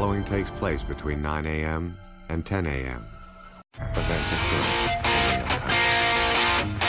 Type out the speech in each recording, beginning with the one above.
following takes place between 9 a.m. and 10 a.m. Events occur in real time.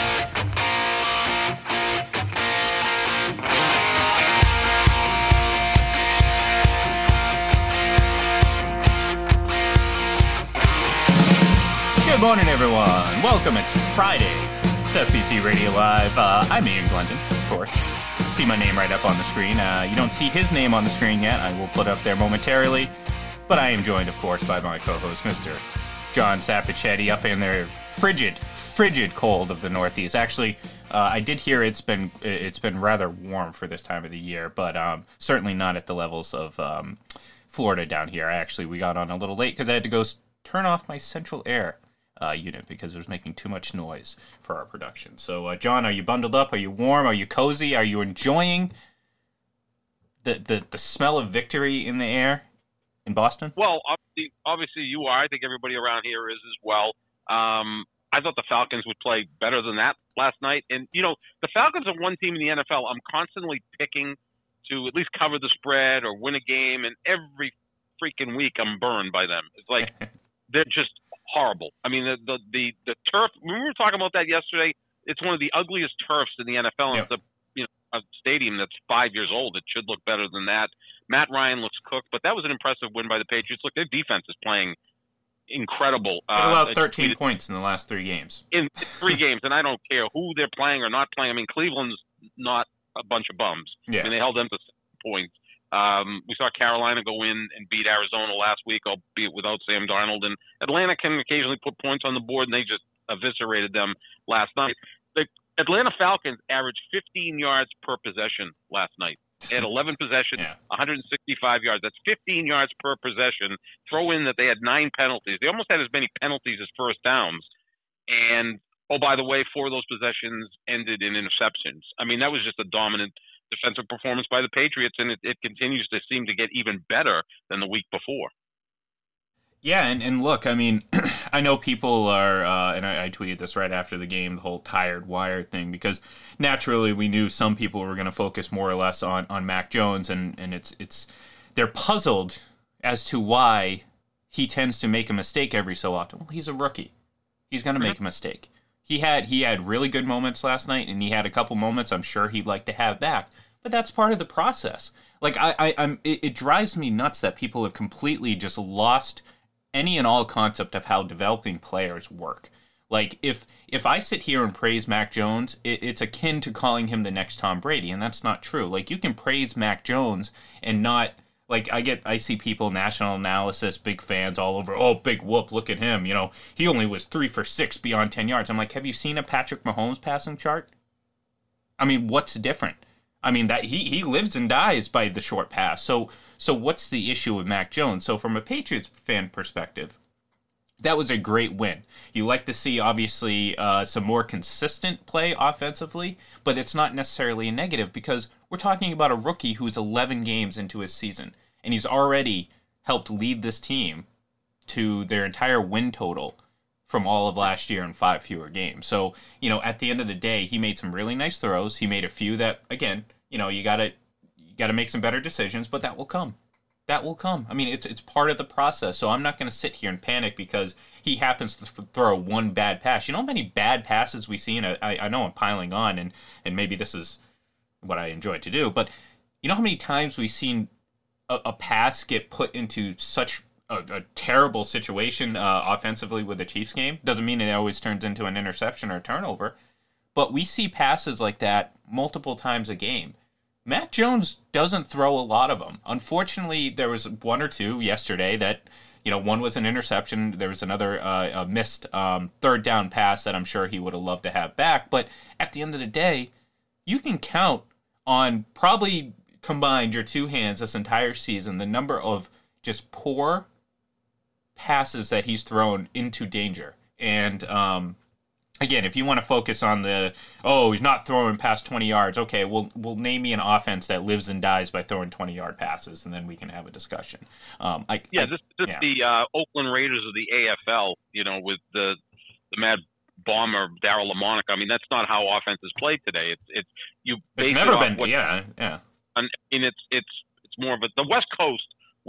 Good morning, everyone. Welcome. It's Friday. It's FBC Radio Live. I'm Ian Glendon, of course. See my name right up on the screen. You don't see his name on the screen yet. I will put up there momentarily. But I am joined, of course, by my co-host, Mr. John Sapichetti, up in their frigid cold of the Northeast. Actually, I did hear it's been rather warm for this time of the year, but certainly not at the levels of Florida down here. We got on a little late because I had to go turn off my central air unit because it was making too much noise for our production. So, John, are you bundled up? Are you warm? Are you cozy? Are you enjoying the smell of victory in the air in Boston? Well, obviously you are. I think everybody around here is as well. I thought the Falcons would play better than that last night. And, you know, the Falcons are one team in the NFL I'm constantly picking to at least cover the spread or win a game, and every freaking week I'm burned by them. It's like they're just horrible. I mean, the turf, when we were talking about that yesterday, it's one of the ugliest turfs in the NFL. Yep. It's a stadium that's 5 years old. It should look better than that. Matt Ryan looks cooked, but that was an impressive win by the Patriots. Look, their defense is playing incredible. They allowed 13 points in the last 3 games. In 3 games, and I don't care who they're playing or not playing. I mean, Cleveland's not a bunch of bums. Yeah. I mean, they held them to 7 points. We saw Carolina go in and beat Arizona last week, albeit without Sam Darnold. And Atlanta can occasionally put points on the board, and they just eviscerated them last night. The Atlanta Falcons averaged 15 yards per possession last night. They had 11 possessions, 165 yards. That's 15 yards per possession. Throw in that they had 9 penalties. They almost had as many penalties as first downs. And, oh, by the way, 4 of those possessions ended in interceptions. I mean, that was just a dominant defensive performance by the Patriots, and it continues to seem to get even better than the week before. Yeah, and look, I mean, I know people are, and I tweeted this right after the game, the whole tired, wired thing, because naturally we knew some people were going to focus more or less on Mac Jones, and it's they're puzzled as to why he tends to make a mistake every so often. Well, he's a rookie. He's going to make a mistake. He had really good moments last night, and he had a couple moments I'm sure he'd like to have back, but that's part of the process. Like, it drives me nuts that people have completely just lost any and all concept of how developing players work. Like, if I sit here and praise Mac Jones, it's akin to calling him the next Tom Brady, and that's not true. Like, you can praise Mac Jones and not, like, I see people, national analysis, big fans all over, oh, big whoop, look at him, you know, he only was 3 for 6 beyond 10 yards. I'm like, have you seen a Patrick Mahomes passing chart? I mean, what's different? I mean, that he lives and dies by the short pass. So what's the issue with Mac Jones? So from a Patriots fan perspective, that was a great win. You like to see, obviously, some more consistent play offensively, but it's not necessarily a negative because we're talking about a rookie who's 11 games into his season, and he's already helped lead this team to their entire win total from all of last year in 5 fewer games. So, you know, at the end of the day, he made some really nice throws. He made a few that, again, you know, you gotta make some better decisions, but that will come. That will come. I mean, it's part of the process. So I'm not going to sit here and panic because he happens to throw one bad pass. You know how many bad passes we see? And I know I'm piling on, and maybe this is what I enjoy to do, but you know how many times we've seen a pass get put into such a terrible situation offensively with the Chiefs game? Doesn't mean it always turns into an interception or a turnover, but we see passes like that multiple times a game. Mac Jones doesn't throw a lot of them. Unfortunately, there was 1 or 2 yesterday that, you know, one was an interception. There was another a missed third down pass that I'm sure he would have loved to have back. But at the end of the day, you can count on probably combined your 2 hands this entire season the number of just poor passes that he's thrown into danger. And again, if you want to focus on he's not throwing past 20 yards, okay, we'll name me an offense that lives and dies by throwing 20-yard passes, and then we can have a discussion. The Oakland Raiders of the AFL, you know, with the Mad Bomber Darryl LaMonica. I mean, that's not how offense is played today. It's never been. Yeah. And it's more of the West Coast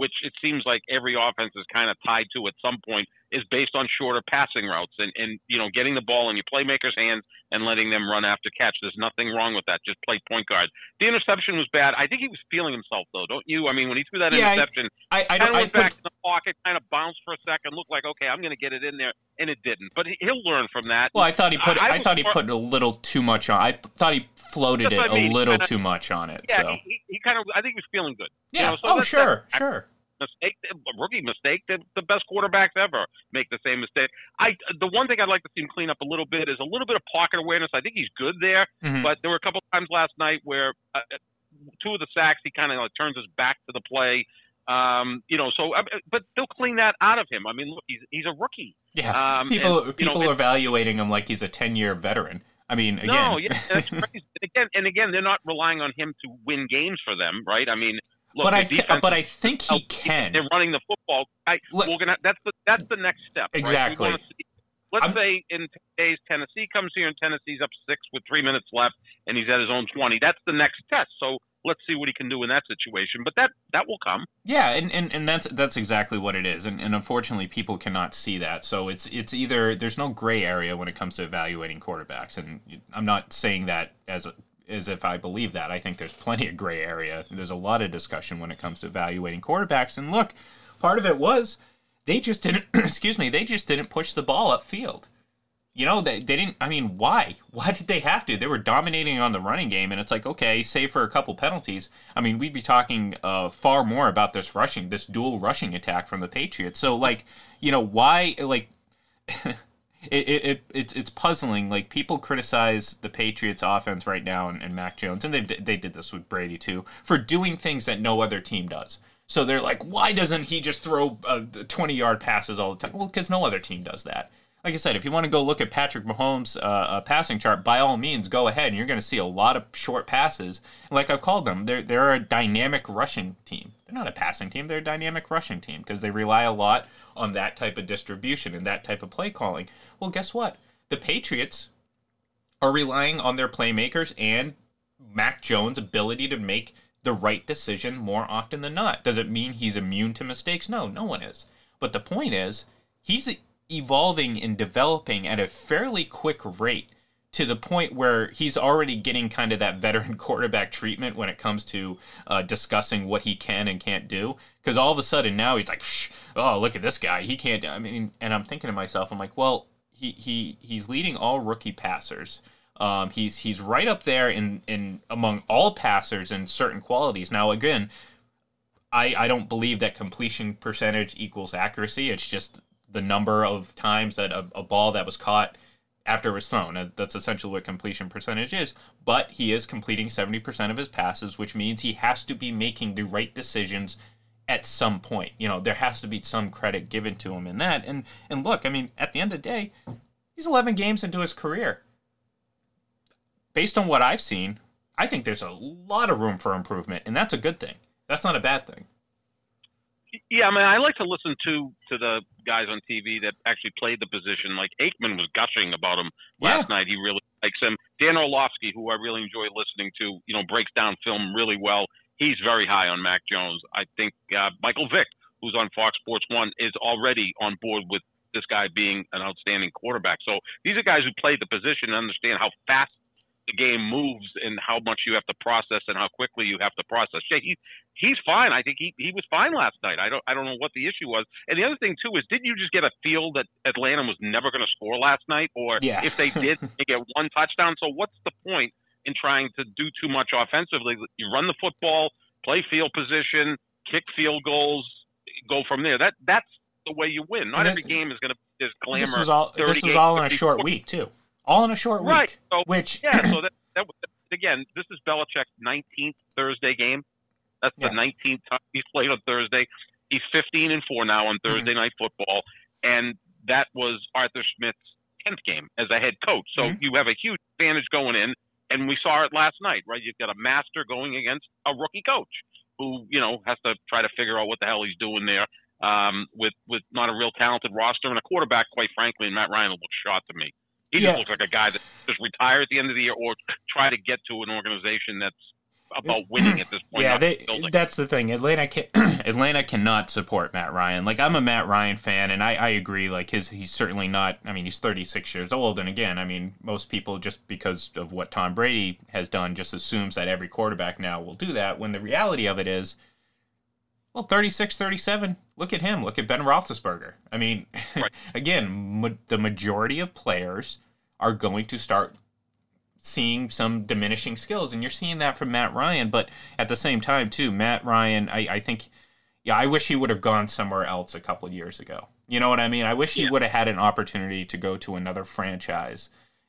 which it seems like every offense is kind of tied to at some point, is based on shorter passing routes and getting the ball in your playmakers' hands and letting them run after catch. There's nothing wrong with that. Just play point guard. The interception was bad. I think he was feeling himself, though, don't you? I mean, when he threw that interception, I kind of went back in the pocket, kind of bounced for a second, looked like, okay, I'm going to get it in there, and it didn't. But he'll learn from that. Well, I thought he put put a little too much on. I thought he floated it a little too much on it. Yeah, so. he kind of. I think he was feeling good. Yeah. Sure. Mistake, rookie mistake. The best quarterbacks ever make the same mistake. The one thing I'd like to see him clean up a little bit is a little bit of pocket awareness. I think he's good there, but there were a couple of times last night where two of the sacks he kind of turns his back to the play. But they'll clean that out of him. I mean, look, he's a rookie. Yeah, people are evaluating him like he's a 10-year veteran. I mean, again. No, yeah, that's crazy. And again, they're not relying on him to win games for them, right? I mean. Look, but I think he can. They're running the football. That's the next step. Exactly. Right? Let's say in 10 days Tennessee comes here and Tennessee's up 6 with 3 minutes left and he's at his own 20. That's the next test. So let's see what he can do in that situation. But that will come. Yeah, and that's exactly what it is. And unfortunately, people cannot see that. So it's either there's no gray area when it comes to evaluating quarterbacks. And I'm not saying that as if I believe that. I think there's plenty of gray area. There's a lot of discussion when it comes to evaluating quarterbacks. And look, part of it was they just didn't, they just didn't push the ball upfield. They didn't, I mean, why? Why did they have to? They were dominating on the running game, and it's like, okay, save for a couple penalties. I mean, we'd be talking far more about this dual rushing attack from the Patriots. So, why, It's puzzling. Like, people criticize the Patriots offense right now and Mac Jones, and they did this with Brady too, for doing things that no other team does. So they're like, why doesn't he just throw 20-yard passes all the time? Well, because no other team does that. Like I said, if you want to go look at Patrick Mahomes' passing chart, by all means, go ahead, and you're going to see a lot of short passes. Like I've called them, they're a dynamic rushing team. They're not a passing team, they're a dynamic rushing team because they rely a lot on that type of distribution and that type of play calling. Well, guess what? The Patriots are relying on their playmakers and Mac Jones' ability to make the right decision more often than not. Does it mean he's immune to mistakes? No one is. But the point is, he's evolving and developing at a fairly quick rate to the point where he's already getting kind of that veteran quarterback treatment when it comes to discussing what he can and can't do. Because all of a sudden now he's like, oh, look at this guy. He can't. I mean, and I'm thinking to myself, I'm like, well, he's leading all rookie passers. He's right up there in among all passers in certain qualities. Now, again, I don't believe that completion percentage equals accuracy. It's just the number of times that a ball that was caught after it was thrown. That's essentially what completion percentage is. But he is completing 70% of his passes, which means he has to be making the right decisions at some point. There has to be some credit given to him in that. And look, I mean, at the end of the day, he's 11 games into his career. Based on what I've seen, I think there's a lot of room for improvement, and that's a good thing. That's not a bad thing. Yeah, I mean, I like to listen to the guys on TV that actually played the position. Like Aikman was gushing about him last night. He really likes him. Dan Orlovsky, who I really enjoy listening to, breaks down film really well. He's very high on Mac Jones. I think Michael Vick, who's on Fox Sports 1, is already on board with this guy being an outstanding quarterback. So these are guys who played the position and understand how fast the game moves and how much you have to process and how quickly you have to process. Yeah, he's fine. I think he was fine last night. I don't know what the issue was. And the other thing too is, didn't you just get a feel that Atlanta was never going to score last night? Or if they did, they get one touchdown. So what's the point in trying to do too much offensively? You run the football, play field position, kick field goals, go from there. That's the way you win. Not every game is going to be this glamour. This was all in a short week too. All in a short week. Right. So, which so that again, this is Belichick's 19th Thursday game. That's the 19th time he's played on Thursday. He's 15-4 now on Thursday Night Football, and that was Arthur Smith's 10th game as a head coach. So you have a huge advantage going in, and we saw it last night, right? You've got a master going against a rookie coach who, has to try to figure out what the hell he's doing there with not a real talented roster and a quarterback, quite frankly, and Matt Ryan looks shot to me. He just looks like a guy that just retire at the end of the year or try to get to an organization that's about winning at this point. Yeah, that's the thing. Atlanta cannot support Matt Ryan. Like, I'm a Matt Ryan fan, and I agree. Like, he's certainly not. I mean, he's 36 years old, and again, I mean, most people, just because of what Tom Brady has done, just assumes that every quarterback now will do that. When the reality of it is, well, 36, 37. Look at him. Look at Ben Roethlisberger. I mean, right. Again, the majority of players are going to start seeing some diminishing skills, and you're seeing that from Matt Ryan. But at the same time, too, Matt Ryan, I think, I wish he would have gone somewhere else a couple of years ago. You know what I mean? I wish he would have had an opportunity to go to another franchise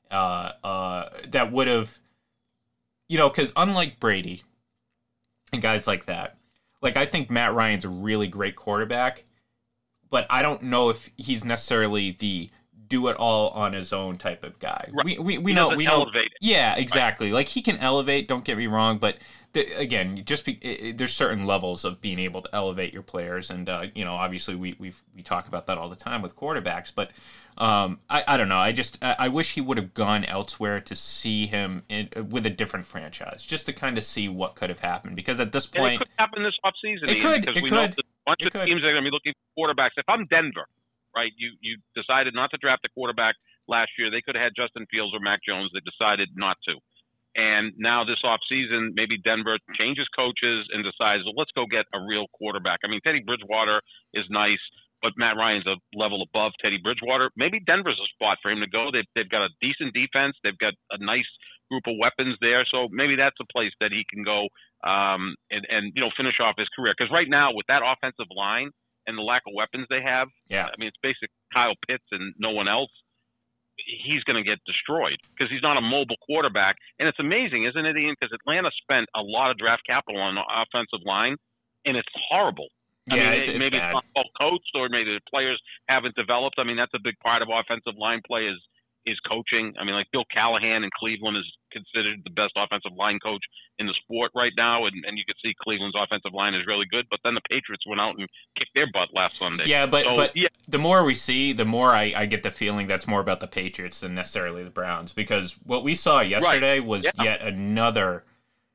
that would have, because unlike Brady and guys like that, like, I think Matt Ryan's a really great quarterback, but I don't know if he's necessarily the do it all on his own type of guy. Right. We know. Elevate it. Yeah, exactly. Right. Like, he can elevate. Don't get me wrong, but again, there's certain levels of being able to elevate your players, and obviously we talk about that all the time with quarterbacks. But I don't know. I wish he would have gone elsewhere to see him with a different franchise, just to kind of see what could have happened. Because at this point, it could happen this offseason. It could. Because we know a bunch of teams are going to be looking for quarterbacks. If I'm Denver, right, you decided not to draft a quarterback last year. They could have had Justin Fields or Mac Jones. They decided not to. And now this offseason, maybe Denver changes coaches and decides, well, let's go get a real quarterback. I mean, Teddy Bridgewater is nice, but Matt Ryan's a level above Teddy Bridgewater. Maybe Denver's a spot for him to go. They've got a decent defense. They've got a nice group of weapons there. So maybe that's a place that he can go and finish off his career. Because right now, with that offensive line and the lack of weapons they have, I mean, it's basically Kyle Pitts and no one else. He's going to get destroyed because he's not a mobile quarterback. And it's amazing, isn't it, Ian? Because Atlanta spent a lot of draft capital on the offensive line, and it's horrible. It's maybe bad. It's not well coached, or maybe the players haven't developed. I mean, that's a big part of offensive line play is coaching. I mean, like Bill Callahan in Cleveland is considered the best offensive line coach in the sport right now, and you can see Cleveland's offensive line is really good. But then the Patriots went out and kicked their butt last Sunday. Yeah, but the more we see, the more I get the feeling that's more about the Patriots than necessarily the Browns, because what we saw yesterday was yet another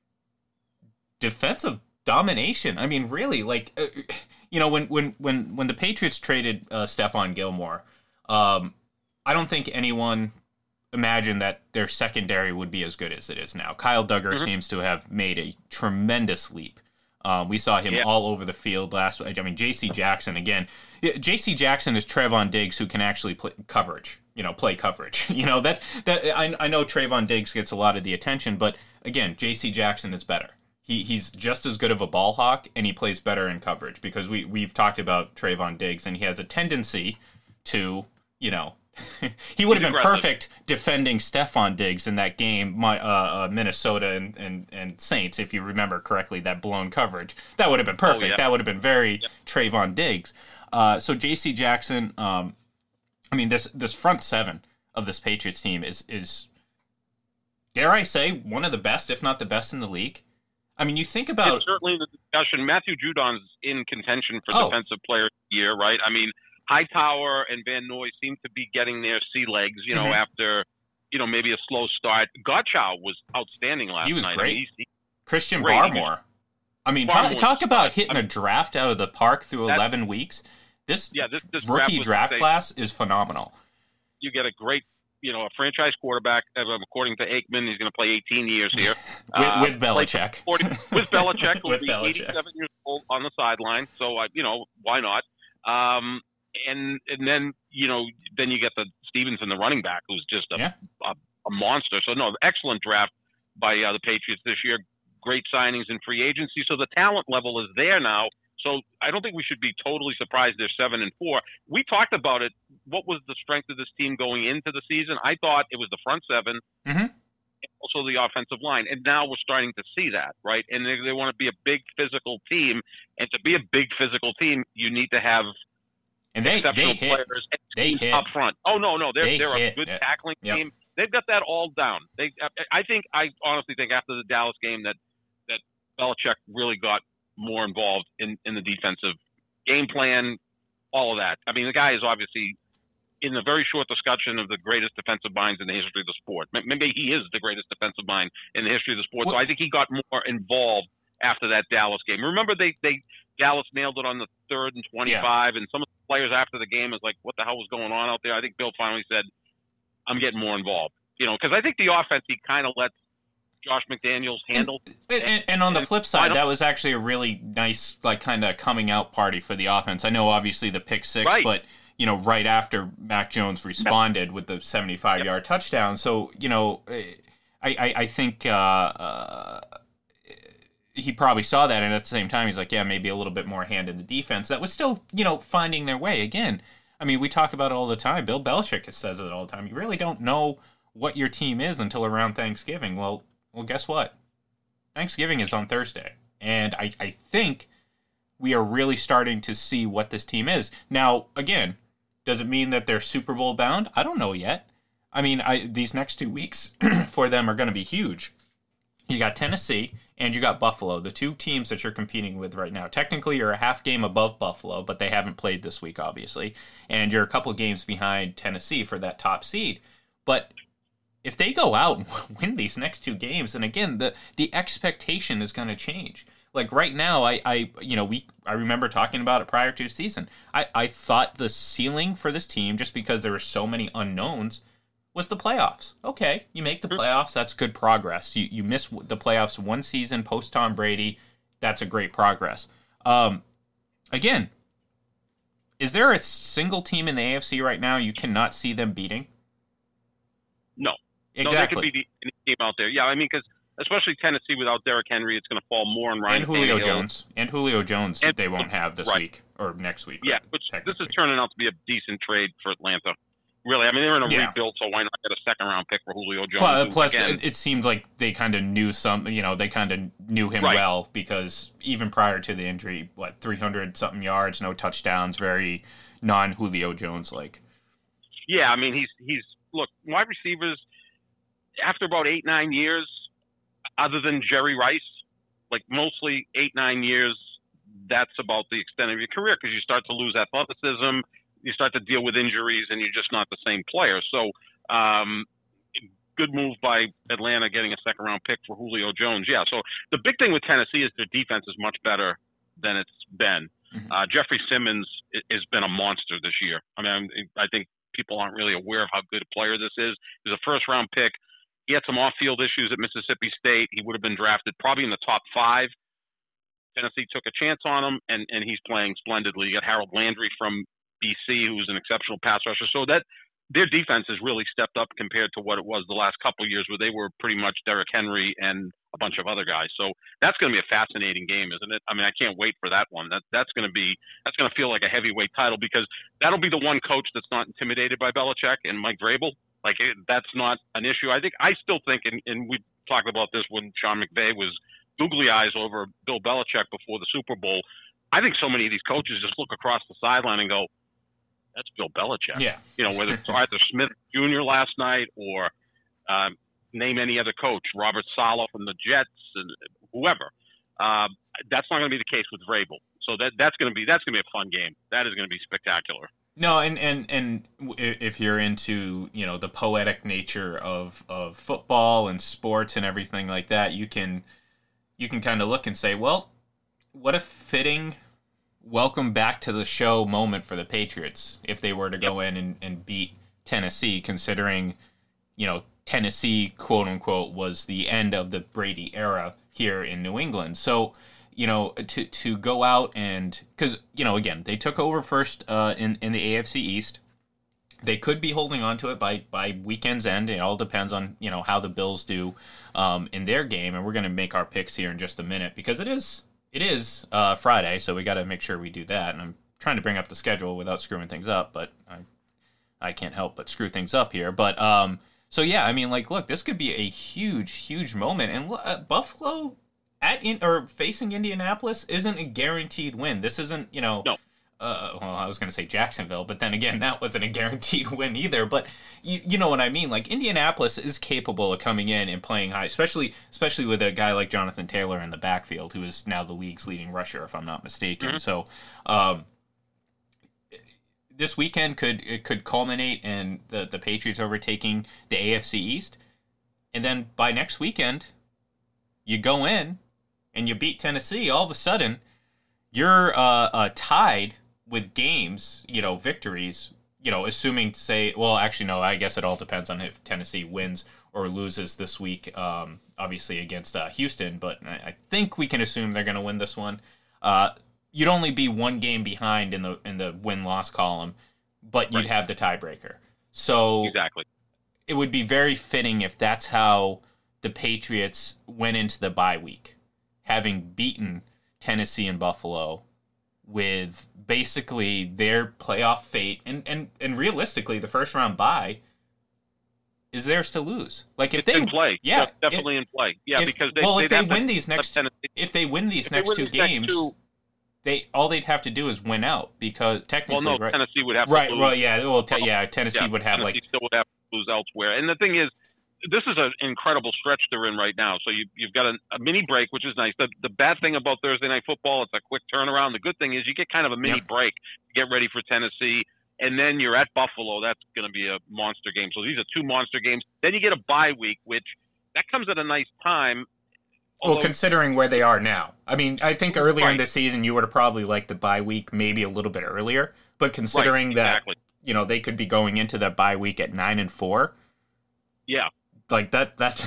defensive domination. I mean, really, like when the Patriots traded Stephon Gilmore, I don't think anyone imagined that their secondary would be as good as it is now. Kyle Duggar seems to have made a tremendous leap. We saw him all over the field last week. I mean, J.C. Jackson, again. J.C. Jackson is Trevon Diggs, who can actually play coverage. I know Trevon Diggs gets a lot of the attention, but again, J.C. Jackson is better. He's just as good of a ball hawk, and he plays better in coverage, because we've talked about Trevon Diggs, and he has a tendency to, he would have been perfect defending Stephon Diggs in that game, Minnesota and Saints, if you remember correctly, that blown coverage. That would have been perfect. Oh, yeah. That would have been very Trevon Diggs. So J.C. Jackson, I mean, this front seven of this Patriots team is, dare I say, one of the best, if not the best in the league. I mean, you think about... It's certainly the discussion. Matthew Judon's in contention for Defensive Player of the Year, right? I mean, Hightower and Van Noy seem to be getting their sea legs, after, maybe a slow start. Gottschall was outstandanding last night. He was great. I mean, Christian Barmore. I mean, talk about hitting a draft out of the park through 11 weeks. This rookie draft class is phenomenal. You get a great, a franchise quarterback. According to Aikman, he's going to play 18 years here. with Belichick. With Belichick, who'll with be Belichick. 87 years old on the sideline. So, why not? And then then you get the Stevenson, the running back, who's just a monster. So no, excellent draft by the Patriots this year. Great signings in free agency. So the talent level is there now. So I don't think we should be totally surprised they're 7-4. We talked about it. What was the strength of this team going into the season? I thought it was the front seven, and also the offensive line. And now we're starting to see that, right? And they want to be a big physical team. And to be a big physical team, you need to have exceptional players up front. Oh no, they're a good tackling team. They've got that all down. I honestly think after the Dallas game that Belichick really got more involved in the defensive game plan, all of that. I mean, the guy is obviously in a very short discussion of the greatest defensive minds in the history of the sport. Maybe he is the greatest defensive mind in the history of the sport. So I think he got more involved after that Dallas game. Remember, Dallas nailed it on the 3rd and 25, and some of the players after the game was like, "What the hell was going on out there?" I think Bill finally said, "I'm getting more involved." Because I think the offense he kind of lets Josh McDaniels handle. And on the flip side, that was actually a really nice, like, kind of coming out party for the offense. I know, obviously, the pick six, right. But right after Mac Jones responded with the 75-yard touchdown. So, I think he probably saw that, and at the same time, he's like, yeah, maybe a little bit more hand in the defense. That was still, finding their way. Again, I mean, we talk about it all the time. Bill Belichick says it all the time. You really don't know what your team is until around Thanksgiving. Well, guess what? Thanksgiving is on Thursday, and I think we are really starting to see what this team is. Now, again, does it mean that they're Super Bowl bound? I don't know yet. I mean, these next 2 weeks for them are going to be huge. You got Tennessee and you got Buffalo, the two teams that you're competing with right now. Technically, you're a half game above Buffalo, but they haven't played this week, obviously. And you're a couple games behind Tennessee for that top seed. But if they go out and win these next 2 games, and again, the expectation is going to change. Like right now, I remember talking about it prior to the season. I thought the ceiling for this team, just because there were so many unknowns, was the playoffs. Okay, you make the playoffs, that's good progress. You miss the playoffs one season post Tom Brady, that's a great progress. Again, is there a single team in the AFC right now you cannot see them beating? No. Exactly. No, there could be any team out there. Yeah, I mean, because especially Tennessee without Derrick Henry, it's going to fall more on Ryan and Julio Tannehill. Jones. And Julio Jones, they won't have this week or next week. Yeah, which this is turning out to be a decent trade for Atlanta. Really, I mean, they're in a rebuild, so why not get a second-round pick for Julio Jones? Plus, it seemed like they kind of knew they kind of knew him well, because even prior to the injury, 300-something yards, no touchdowns, very non-Julio Jones-like. Yeah, I mean, he's look, wide receivers, after about 8-9 years, other than Jerry Rice, like mostly 8-9 years, that's about the extent of your career, because you start to lose athleticism, you start to deal with injuries, and you're just not the same player. So, good move by Atlanta getting a second-round pick for Julio Jones. Yeah, so the big thing with Tennessee is their defense is much better than it's been. Mm-hmm. Jeffrey Simmons has been a monster this year. I mean, I think people aren't really aware of how good a player this is. He's a first-round pick. He had some off-field issues at Mississippi State. He would have been drafted probably in the top 5. Tennessee took a chance on him, and he's playing splendidly. You got Harold Landry from BC, who's an exceptional pass rusher. So that their defense has really stepped up compared to what it was the last couple of years, where they were pretty much Derrick Henry and a bunch of other guys. So that's going to be a fascinating game, isn't it? I mean, I can't wait for that one. That's going to feel like a heavyweight title, because that'll be the one coach that's not intimidated by Belichick and Mike Vrabel. That's not an issue. I still think, and we talked about this when Sean McVay was googly eyes over Bill Belichick before the Super Bowl. I think so many of these coaches just look across the sideline and go, that's Bill Belichick. Yeah. Whether it's Arthur Smith Jr. last night or name any other coach, Robert Saleh from the Jets and whoever. That's not going to be the case with Vrabel. So that's going to be a fun game. That is going to be spectacular. No, and if you're into the poetic nature of football and sports and everything like that, you can kind of look and say, well, what a fitting welcome back to the show moment for the Patriots if they were to go in and beat Tennessee, considering Tennessee, quote unquote, was the end of the Brady era here in New England. So to go out and, because again, they took over first in the AFC East. They could be holding on to it by weekend's end. It all depends on how the Bills do in their game, and we're going to make our picks here in just a minute, because it is Friday, so we got to make sure we do that. And I'm trying to bring up the schedule without screwing things up, but I can't help but screw things up here. But so yeah, I mean, look, this could be a huge moment, and Buffalo facing Indianapolis isn't a guaranteed win. This isn't No. Well, I was going to say Jacksonville, but then again, that wasn't a guaranteed win either. But you know what I mean? Indianapolis is capable of coming in and playing high, especially with a guy like Jonathan Taylor in the backfield, who is now the league's leading rusher, if I'm not mistaken. Mm-hmm. So this weekend could culminate in the Patriots overtaking the AFC East, and then by next weekend, you go in and you beat Tennessee. All of a sudden, you're tied with games, victories. Assuming, say, well, actually, no, I guess it all depends on if Tennessee wins or loses this week, obviously against Houston, but I think we can assume they're going to win this one. You'd only be one game behind in the win-loss column, but you'd have the tiebreaker. So exactly, it would be very fitting if that's how the Patriots went into the bye week, having beaten Tennessee and Buffalo, with basically their playoff fate and realistically the first round bye is theirs to lose. Like if it's they in play, yeah, definitely in play. Yeah, because if they win these next two games, they'd have to do is win out, because technically, well, no, right? Tennessee would have to right. lose. Well, yeah, Tennessee would have Tennessee still would have to lose elsewhere. And the thing is, this is an incredible stretch they're in right now. So you've got a mini break, which is nice. The bad thing about Thursday Night Football, it's a quick turnaround. The good thing is you get kind of a mini break to get ready for Tennessee, and then you're at Buffalo. That's going to be a monster game. So these are two monster games. Then you get a bye week, which that comes at a nice time. Well, considering where they are now. I mean, I think earlier in the season you would have probably liked the bye week maybe a little bit earlier, but considering that they could be going into that bye week at 9-4. Yeah. Like that's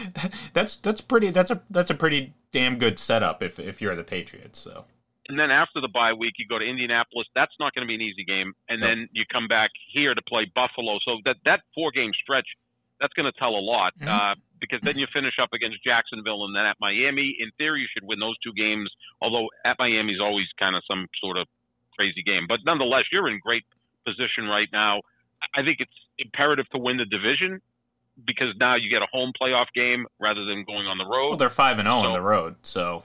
a pretty damn good setup if you're the Patriots. So. And then after the bye week, you go to Indianapolis. That's not going to be an easy game. And then you come back here to play Buffalo. So that 4-game stretch, that's going to tell a lot, because then you finish up against Jacksonville and then at Miami. In theory, you should win those 2 games, although at Miami is always kind of some sort of crazy game. But nonetheless, you're in great position right now. I think it's imperative to win the division, because now you get a home playoff game rather than going on the road. Well, they're 5-0 on the road, so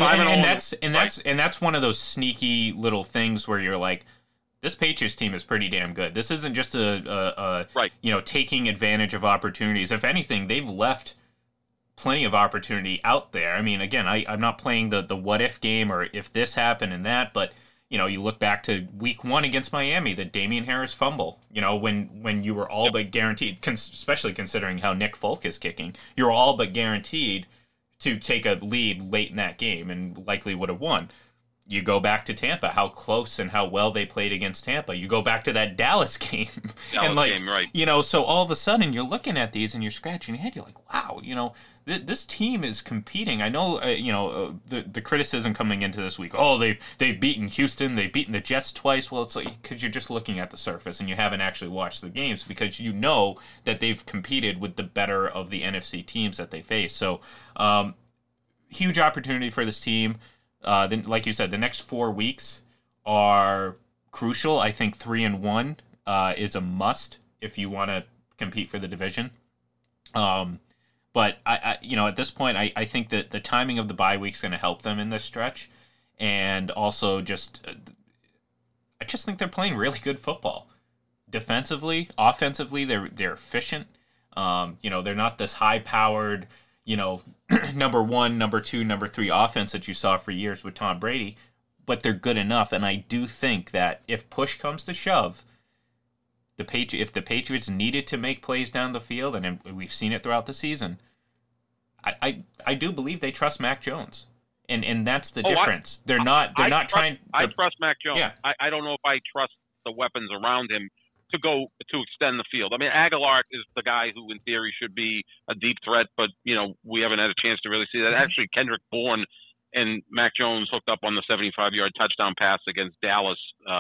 that's one of those sneaky little things where you're like, this Patriots team is pretty damn good. This isn't just taking advantage of opportunities. If anything, they've left plenty of opportunity out there. I mean, again, I'm not playing the what if game or if this happened and that, but you look back to week 1 against Miami, the Damian Harris fumble, when you were all but guaranteed, especially considering how Nick Folk is kicking, you're all but guaranteed to take a lead late in that game and likely would have won. You go back to Tampa, how close and how well they played against Tampa. You go back to that Dallas game. So all of a sudden you're looking at these and you're scratching your head. You're like, wow, this team is competing. I know, the criticism coming into this week, they've beaten Houston, they've beaten the Jets twice. Well, it's like, because you're just looking at the surface and you haven't actually watched the games, because you know that they've competed with the better of the NFC teams that they face. So, huge opportunity for this team. Then, like you said, the next 4 weeks are crucial. I think 3-1 is a must if you want to compete for the division. But I at this point, I think that the timing of the bye week is going to help them in this stretch, and also I just think they're playing really good football. Defensively, offensively, they're efficient. They're not this high-powered, number 1, number 2, number 3 offense that you saw for years with Tom Brady, but they're good enough. And I do think that if push comes to shove, if the Patriots needed to make plays down the field, and we've seen it throughout the season, I do believe they trust Mac Jones, and that's the difference. They're not trying. I trust Mac Jones. Yeah. I don't know if I trust the weapons around him to extend the field. I mean, Aguilar is the guy who, in theory, should be a deep threat, but we haven't had a chance to really see that. Actually, Kendrick Bourne and Mac Jones hooked up on the 75-yard touchdown pass against Dallas,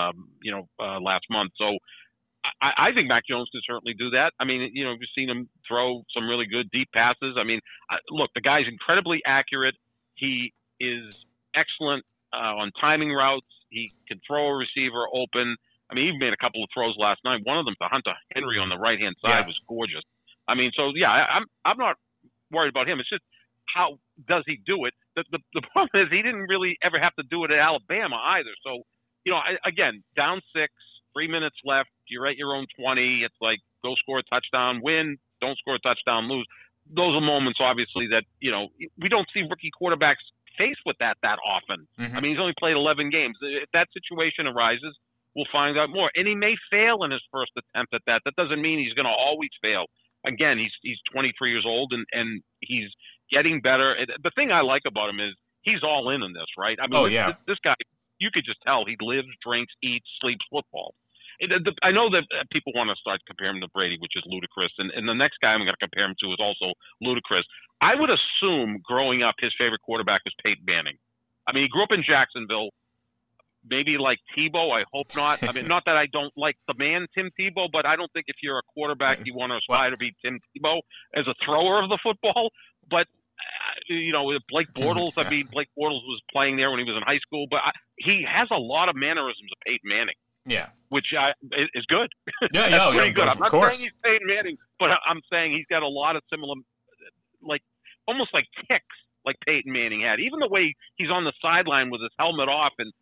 last month. So I think Mac Jones can certainly do that. I mean, we've seen him throw some really good deep passes. I mean, look, the guy's incredibly accurate. He is excellent on timing routes. He can throw a receiver open. I mean, he made a couple of throws last night. One of them to Hunter Henry on the right-hand side was gorgeous. I mean, so, yeah, I'm not worried about him. It's just, how does he do it? The problem is he didn't really ever have to do it at Alabama either. So, again, down 6, 3 minutes left, you're at your own 20. It's like, go score a touchdown, win, don't score a touchdown, lose. Those are moments, obviously, that, we don't see rookie quarterbacks faced with that often. Mm-hmm. I mean, he's only played 11 games. If that situation arises, we'll find out more. And he may fail in his first attempt at that. That doesn't mean he's going to always fail. Again, he's 23 years old, and he's getting better. The thing I like about him is he's all in on this, right? I mean, this guy, you could just tell he lives, drinks, eats, sleeps football. I know that people want to start comparing him to Brady, which is ludicrous, and the next guy I'm going to compare him to is also ludicrous. I would assume growing up his favorite quarterback was Peyton Manning. I mean, he grew up in Jacksonville. Maybe like Tebow. I hope not. I mean, not that I don't like the man Tim Tebow, but I don't think if you're a quarterback you want to aspire to be Tim Tebow as a thrower of the football. But Blake Bortles. I mean, Blake Bortles was playing there when he was in high school, but he has a lot of mannerisms of Peyton Manning. Yeah, which is good. Yeah, That's pretty good. I'm not course. saying he's Peyton Manning, but I'm saying he's got a lot of similar, like almost like ticks, like Peyton Manning had. Even the way he's on the sideline with his helmet off, and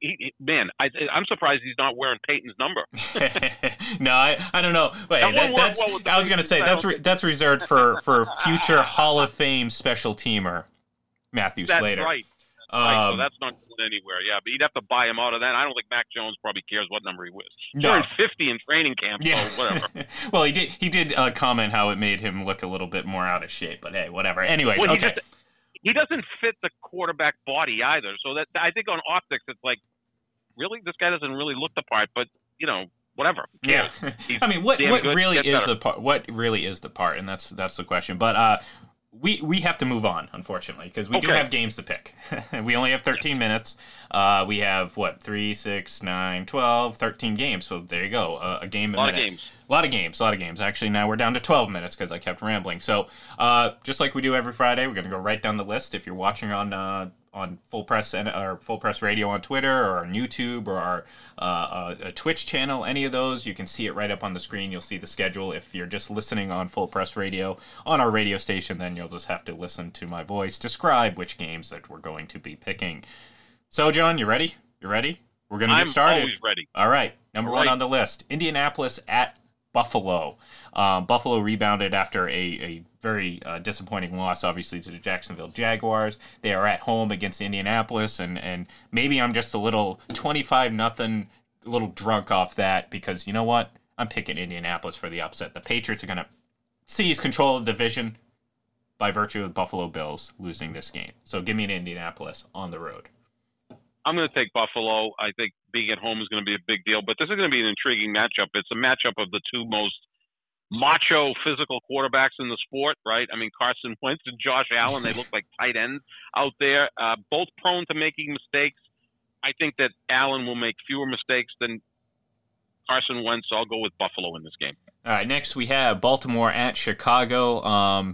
I'm surprised he's not wearing Peyton's number. No, I don't know. Wait, I was going to say that's reserved for future Hall of Fame special teamer Matthew Slater. That's right. Right, so that's not going anywhere. Yeah, but you'd have to buy him out of that. I don't think Mac Jones probably cares what number he wears. He's wearing 50 in training camp, so whatever. Well, he did comment how it made him look a little bit more out of shape, but hey, whatever. Anyways, okay. He doesn't fit the quarterback body either. So that I think on optics, it's like, really, this guy doesn't really look the part, but whatever. Yeah, I mean, what really is the part? What really is the part? And that's the question. But we have to move on, unfortunately, because we do have games to pick. We only have 13 minutes. We have, 3, 6, 9, 12, 13 games. So there you go, a game a minute. A lot of games. Actually, now we're down to 12 minutes because I kept rambling. So just like we do every Friday, we're going to go right down the list. If you're watching on Full Press or Full Press Radio on Twitter or on YouTube or our a Twitch channel, any of those, you can see it right up on the screen. You'll see the schedule. If you're just listening on Full Press Radio on our radio station, then you'll just have to listen to my voice describe which games that we're going to be picking. So, John, you ready? We're going to get started. I'm always ready. All right. Number one on the list, Indianapolis at Buffalo. Buffalo rebounded after a very disappointing loss, obviously, to the Jacksonville Jaguars. They are at home against Indianapolis, and maybe I'm just a little 25-0, a little drunk off that, because you know what? I'm picking Indianapolis for the upset. The Patriots are going to seize control of the division by virtue of the Buffalo Bills losing this game. So give me an Indianapolis on the road. I'm going to take Buffalo. I think being at home is going to be a big deal, but this is going to be an intriguing matchup. It's a matchup of the two most macho physical quarterbacks in the sport, right? I mean, Carson Wentz and Josh Allen, they look like tight ends out there, both prone to making mistakes. I think that Allen will make fewer mistakes than Carson Wentz, so I'll go with Buffalo in this game. All right, next we have Baltimore at Chicago.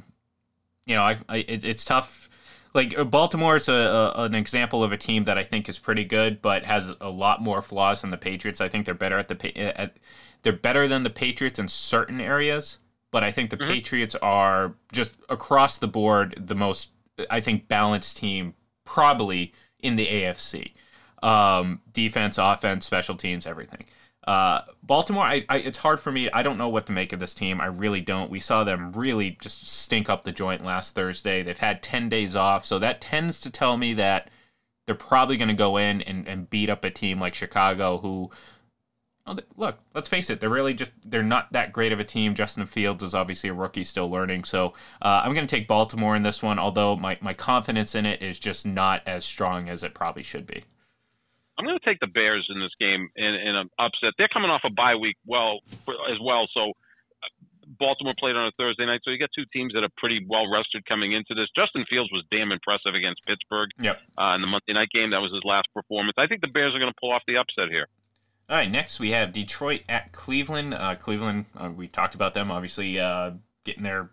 It's tough. Like, Baltimore is an example of a team that I think is pretty good, but has a lot more flaws than the Patriots. I think they're better they're better than the Patriots in certain areas, but I think the Patriots are just across the board the most, I think, balanced team probably in the AFC. Defense, offense, special teams, everything. Baltimore, it's hard for me. I don't know what to make of this team. I really don't. We saw them really just stink up the joint last Thursday. They've had 10 days off, so that tends to tell me that they're probably going to go in and beat up a team like Chicago, who, look, let's face it, they're not that great of a team. Justin Fields is obviously a rookie, still learning. So I'm going to take Baltimore in this one, although my confidence in it is just not as strong as it probably should be. I'm going to take the Bears in this game in an upset. They're coming off a bye week as well, so Baltimore played on a Thursday night, so you got two teams that are pretty well rested coming into this. Justin Fields was damn impressive against Pittsburgh in the Monday night game. That was his last performance. I think the Bears are going to pull off the upset here. All right, next we have Detroit at Cleveland. Cleveland, we talked about them, obviously getting their...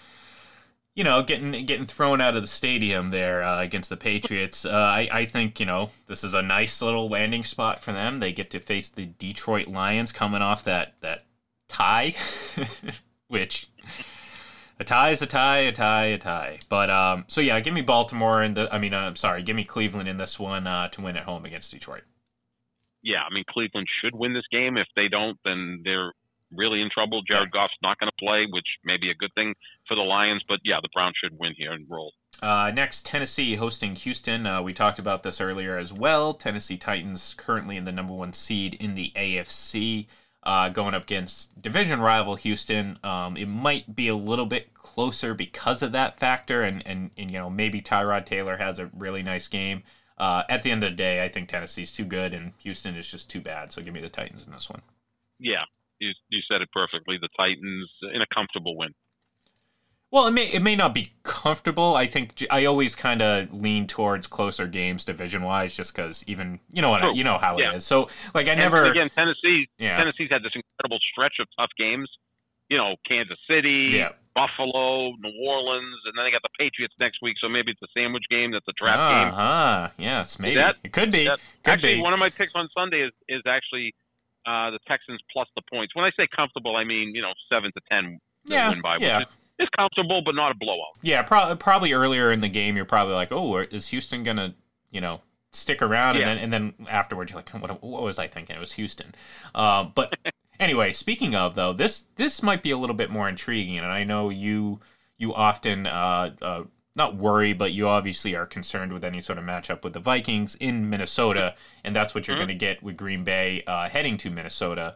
getting thrown out of the stadium there against the Patriots. I think, this is a nice little landing spot for them. They get to face the Detroit Lions coming off that tie, which a tie is a tie. But, give me Baltimore give me Cleveland in this one to win at home against Detroit. Yeah, I mean, Cleveland should win this game. If they don't, then they're really in trouble. Jared Goff's not going to play, which may be a good thing for the Lions. But, yeah, the Browns should win here and roll. Next, Tennessee hosting Houston. We talked about this earlier as well. Tennessee Titans currently in the number 1 seed in the AFC, going up against division rival Houston. It might be a little bit closer because of that factor, and maybe Tyrod Taylor has a really nice game. At the end of the day, I think Tennessee's too good, and Houston is just too bad. So give me the Titans in this one. Yeah, you said it perfectly. The Titans in a comfortable win. Well, it may not be comfortable. I think I always kind of lean towards closer games division wise, just because even how it is. So again, Tennessee's had this incredible stretch of tough games. Kansas City, Buffalo, New Orleans, and then they got the Patriots next week. So maybe it's a sandwich game. That's a trap game. Yes, maybe it could be. One of my picks on Sunday is actually the Texans plus the points. When I say comfortable, I mean 7 to 10 win by. It's comfortable, but not a blowout. Yeah, probably earlier in the game, you're probably like, oh, is Houston going to, stick around? Yeah. And then afterwards, you're like, what was I thinking? It was Houston. But anyway, speaking of, though, this might be a little bit more intriguing. And I know you often, not worry, but you obviously are concerned with any sort of matchup with the Vikings in Minnesota. And that's what you're going to get with Green Bay heading to Minnesota.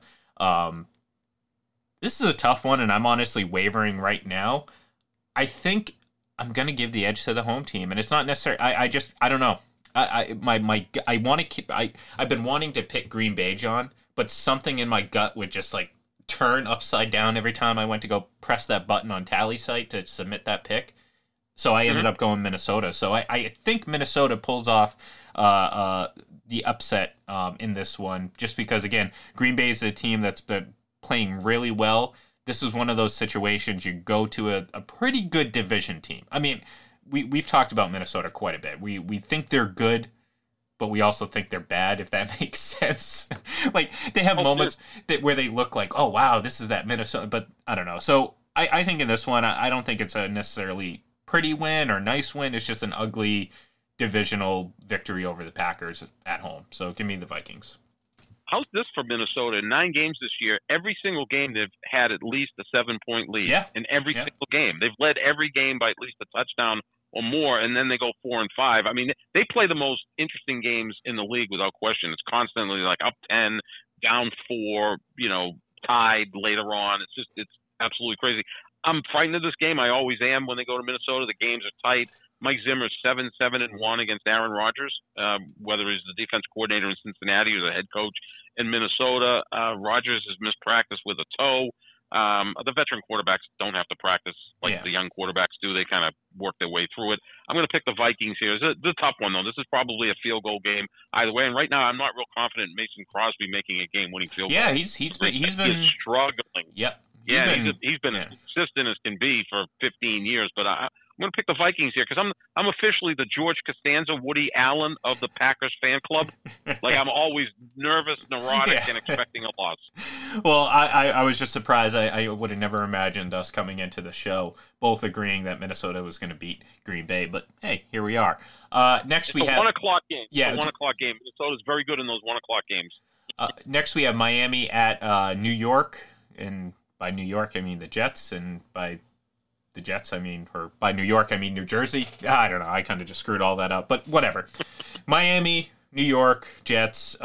This is a tough one, and I'm honestly wavering right now. I think I'm going to give the edge to the home team, and it's not necessarily. I don't know. I want to keep. I've been wanting to pick Green Bay, John, but something in my gut would just like turn upside down every time I went to go press that button on Tally site to submit that pick. So I ended up going Minnesota. So I think Minnesota pulls off the upset in this one, just because again, Green Bay is a team that's been playing really well. This is one of those situations you go to a pretty good division team. I mean, we've talked about Minnesota quite a bit. We think they're good, but we also think they're bad, if that makes sense. Like, they have moments where they look like, oh, wow, this is that Minnesota, but I don't know. So I think in this one, I don't think it's a necessarily pretty win or nice win. It's just an ugly divisional victory over the Packers at home. So give me the Vikings. How's this for Minnesota? In 9 games this year, every single game they've had at least a 7-point lead. Yeah. In every single game. They've led every game by at least a touchdown or more, and then they go 4-5. I mean, they play the most interesting games in the league without question. It's constantly like up 10, down 4, tied later on. It's absolutely crazy. I'm frightened of this game. I always am when they go to Minnesota. The games are tight. Mike Zimmer's 7-7-1 against Aaron Rodgers, whether he's the defense coordinator in Cincinnati or the head coach in Minnesota. Rodgers has missed practice with a toe. The veteran quarterbacks don't have to practice like the young quarterbacks do. They kind of work their way through it. I'm going to pick the Vikings here. It's a tough one, though. This is probably a field goal game either way. And right now, I'm not real confident in Mason Crosby making a game-winning field goal. Yeah, he's been struggling. Yep. He's been as consistent as can be for 15 years. But I'm going to pick the Vikings here because I'm officially the George Costanza, Woody Allen of the Packers fan club. Like, I'm always nervous, neurotic, and expecting a loss. Well, I was just surprised. I would have never imagined us coming into the show both agreeing that Minnesota was going to beat Green Bay. But, hey, here we are. Next we have... 1 o'clock game. Yeah. It's a 1 o'clock game. Minnesota's very good in those 1 o'clock games. Next we have Miami at New York. And by New York, I mean the Jets. And by the Jets, by New York, I mean New Jersey. I don't know. I kind of just screwed all that up, but whatever. Miami, New York, Jets.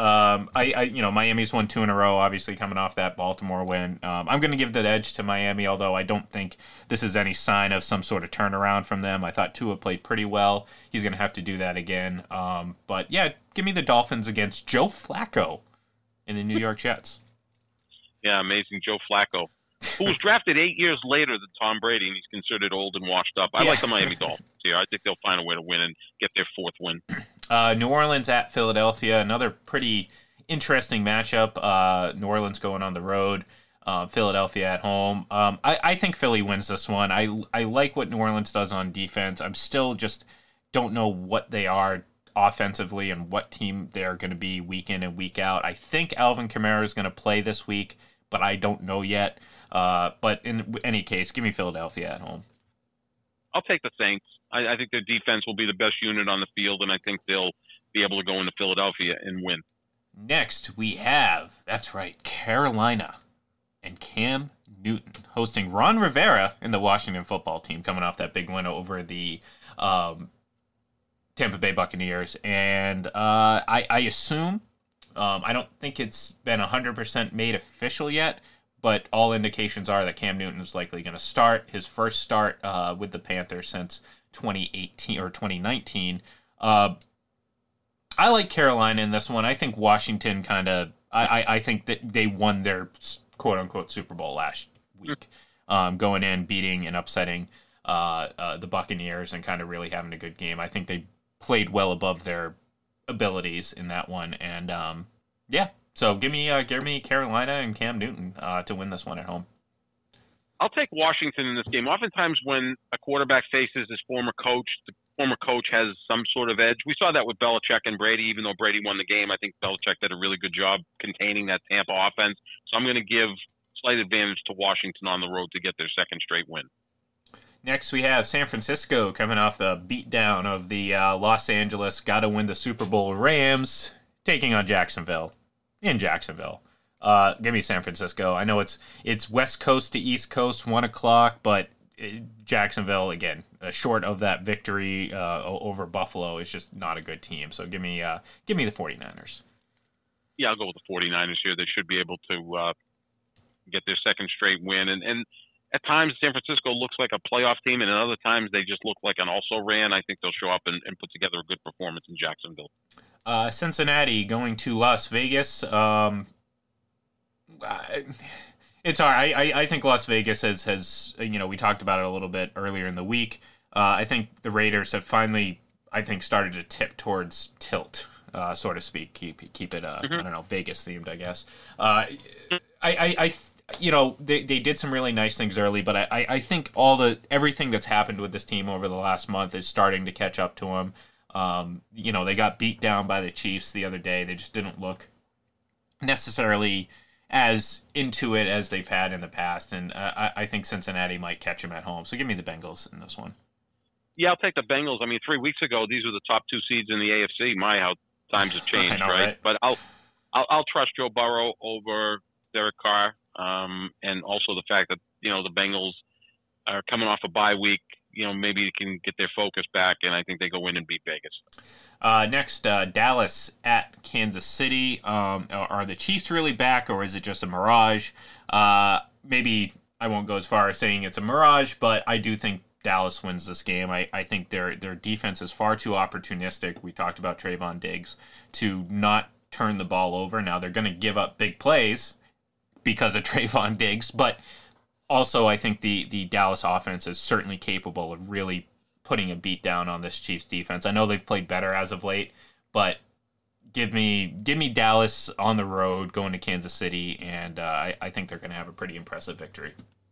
Miami's won 2 in a row, obviously coming off that Baltimore win. I'm going to give that edge to Miami, although I don't think this is any sign of some sort of turnaround from them. I thought Tua played pretty well. He's going to have to do that again. But yeah, give me the Dolphins against Joe Flacco in the New York Jets. Yeah, amazing Joe Flacco, who was drafted 8 years later than Tom Brady, and he's considered old and washed up. I like the Miami Dolphins here. I think they'll find a way to win and get their 4th win. New Orleans at Philadelphia, another pretty interesting matchup. New Orleans going on the road, Philadelphia at home. I think Philly wins this one. I like what New Orleans does on defense. I'm still just don't know what they are offensively and what team they're going to be week in and week out. I think Alvin Kamara is going to play this week, but I don't know yet. But in any case, give me Philadelphia at home. I'll take the Saints. I think their defense will be the best unit on the field, and I think they'll be able to go into Philadelphia and win. Next, we have, that's right, Carolina and Cam Newton hosting Ron Rivera and the Washington football team, coming off that big win over the Tampa Bay Buccaneers. And I assume, I don't think it's been 100% made official yet, but all indications are that Cam Newton is likely going to start his first start with the Panthers since 2018 or 2019. I like Carolina in this one. I think Washington I think that they won their quote-unquote Super Bowl last week, going in, beating and upsetting the Buccaneers and kind of really having a good game. I think they played well above their abilities in that one. And, so give me Carolina and Cam Newton to win this one at home. I'll take Washington in this game. Oftentimes when a quarterback faces his former coach, the former coach has some sort of edge. We saw that with Belichick and Brady. Even though Brady won the game, I think Belichick did a really good job containing that Tampa offense. So I'm going to give slight advantage to Washington on the road to get their second straight win. Next, we have San Francisco coming off the beatdown of the Los Angeles got-to-win the Super Bowl Rams, taking on Jacksonville in Jacksonville. Give me San Francisco. I know it's West Coast to East Coast, 1 o'clock, but Jacksonville, again, short of that victory over Buffalo, is just not a good team. So give me the 49ers. Yeah, I'll go with the 49ers here. They should be able to get their second straight win. And at times, San Francisco looks like a playoff team, and at other times, they just look like an also-ran. I think they'll show up and put together a good performance in Jacksonville. Cincinnati going to Las Vegas. It's all right. I think Las Vegas has we talked about it a little bit earlier in the week. I think the Raiders have finally, started to tip towards tilt, so to speak. Keep it, I don't know, Vegas themed, I guess. They did some really nice things early, but I think everything that's happened with this team over the last month is starting to catch up to them. They got beat down by the Chiefs the other day. They just didn't look necessarily as into it as they've had in the past, and I think Cincinnati might catch them at home. So give me the Bengals in this one. Yeah, I'll take the Bengals. I mean, 3 weeks ago, these were the top 2 seeds in the AFC. How times have changed, know, right? But I'll trust Joe Burrow over Derek Carr, and also the fact that the Bengals are coming off a bye week. Maybe they can get their focus back, and I think they go in and beat Vegas. Next, Dallas at Kansas City. Are the Chiefs really back, or is it just a mirage? Maybe I won't go as far as saying it's a mirage, but I do think Dallas wins this game. I think their defense is far too opportunistic. We talked about Trayvon Diggs to not turn the ball over. Now they're going to give up big plays because of Trayvon Diggs, but also I think the Dallas offense is certainly capable of really putting a beat down on this Chiefs defense. I know they've played better as of late, but give me Dallas on the road going to Kansas City, and I think they're going to have a pretty impressive victory.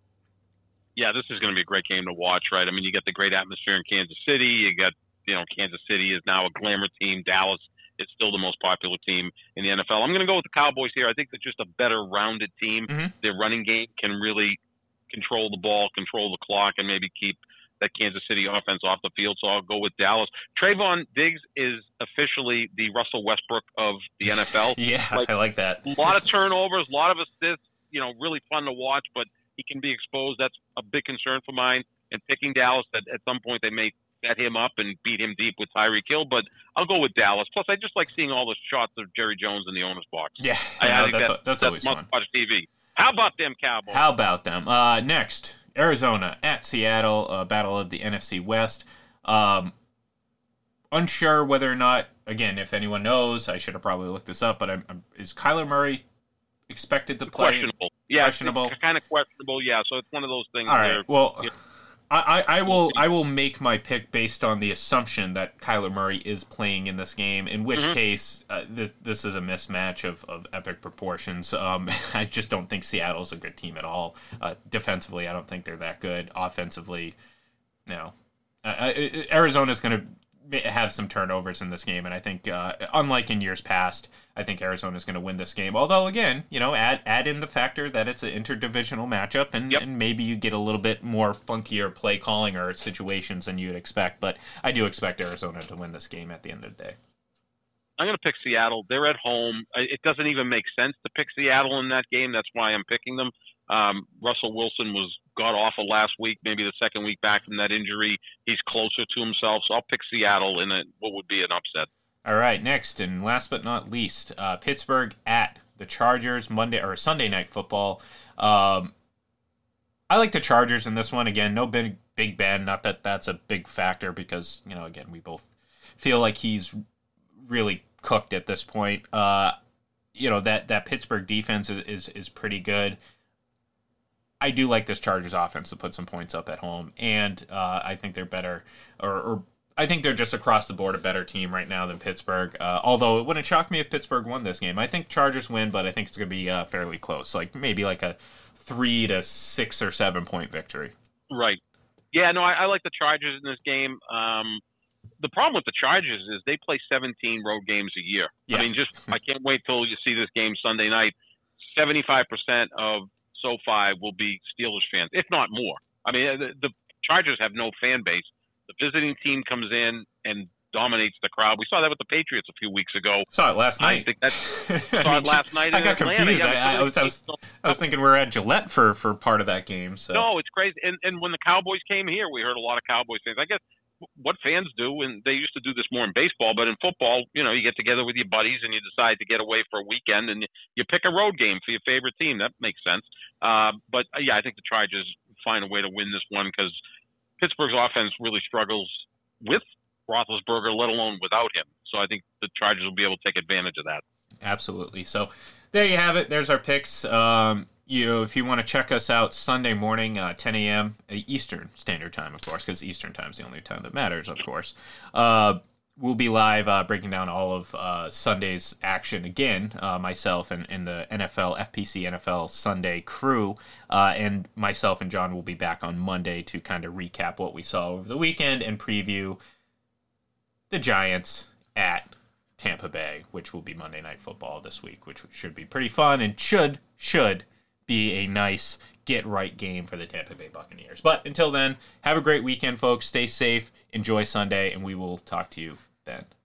Yeah, this is going to be a great game to watch, right? I mean, you get the great atmosphere in Kansas City. You got, Kansas City is now a glamour team. Dallas is still the most popular team in the NFL. I'm going to go with the Cowboys here. I think they're just a better rounded team. Mm-hmm. Their running game can really control the ball, control the clock, and maybe keep that Kansas City offense off the field. So I'll go with Dallas. Trayvon Diggs is officially the Russell Westbrook of the NFL. Yeah, I like that. A lot of turnovers, a lot of assists, really fun to watch, but he can be exposed. That's a big concern for mine. And picking Dallas, that at some point they may set him up and beat him deep with Tyreek Hill, but I'll go with Dallas. Plus, I just like seeing all the shots of Jerry Jones in the owner's box. Yeah, I think that's always fun. Watch TV. How about them Cowboys? How about them? Next, Arizona at Seattle, battle of the NFC West. Unsure whether or not, again, if anyone knows, I should have probably looked this up, but is Kyler Murray expected to play? Questionable. Yeah, questionable. Kind of questionable, yeah. So it's one of those things. All right, well, I will make my pick based on the assumption that Kyler Murray is playing in this game, in which case this is a mismatch of epic proportions. I just don't think Seattle's a good team at all. Defensively, I don't think they're that good. Offensively, no. Arizona's going to have some turnovers in this game, and I think, unlike in years past, I think Arizona's going to win this game. Although, again, add in the factor that it's an interdivisional matchup, and maybe you get a little bit more funkier play calling or situations than you'd expect. But I do expect Arizona to win this game at the end of the day. I'm going to pick Seattle. They're at home. It doesn't even make sense to pick Seattle in that game. That's why I'm picking them. Russell Wilson was god-awful last week, maybe the second week back from that injury. He's closer to himself, so I'll pick Seattle in what would be an upset. All right, next and last but not least, Pittsburgh at the Chargers, Sunday Night Football. I like the Chargers in this one. Again, no Big Ben. Not that that's a big factor because, again, we both feel like he's really cooked at this point. That Pittsburgh defense is pretty good. I do like this Chargers offense to put some points up at home, and I think they're better, or I think they're just across the board a better team right now than Pittsburgh. Although it wouldn't shock me if Pittsburgh won this game. I think Chargers win, but I think it's going to be fairly close, maybe a 3 to 6 or 7 point victory. Right. Yeah. No, I like the Chargers in this game. The problem with the Chargers is they play 17 road games a year. Yeah. I mean, I can't wait till you see this game Sunday night. 75% of SoFi will be Steelers fans, if not more. I mean, the Chargers have no fan base. The visiting team comes in and dominates the crowd. We saw that with the Patriots a few weeks ago. Saw it last night. Last night. I got confused. I was thinking we're at Gillette for part of that game. So. No, it's crazy. And when the Cowboys came here, we heard a lot of Cowboys fans. I guess what fans do, and they used to do this more in baseball, but in football, you get together with your buddies and you decide to get away for a weekend and you pick a road game for your favorite team. That makes sense. But I think the Chargers find a way to win this one because Pittsburgh's offense really struggles with Roethlisberger, let alone without him. So I think the Chargers will be able to take advantage of that. Absolutely. So there you have it. There's our picks. If you want to check us out Sunday morning, 10 a.m. Eastern Standard Time, of course, because Eastern Time is the only time that matters, of course. We'll be live breaking down all of Sunday's action again, myself and the FPC NFL Sunday crew, and myself and John will be back on Monday to kind of recap what we saw over the weekend and preview the Giants at Tampa Bay, which will be Monday Night Football this week, which should be pretty fun and should be a nice get-right game for the Tampa Bay Buccaneers. But until then, have a great weekend, folks. Stay safe, enjoy Sunday, and we will talk to you then.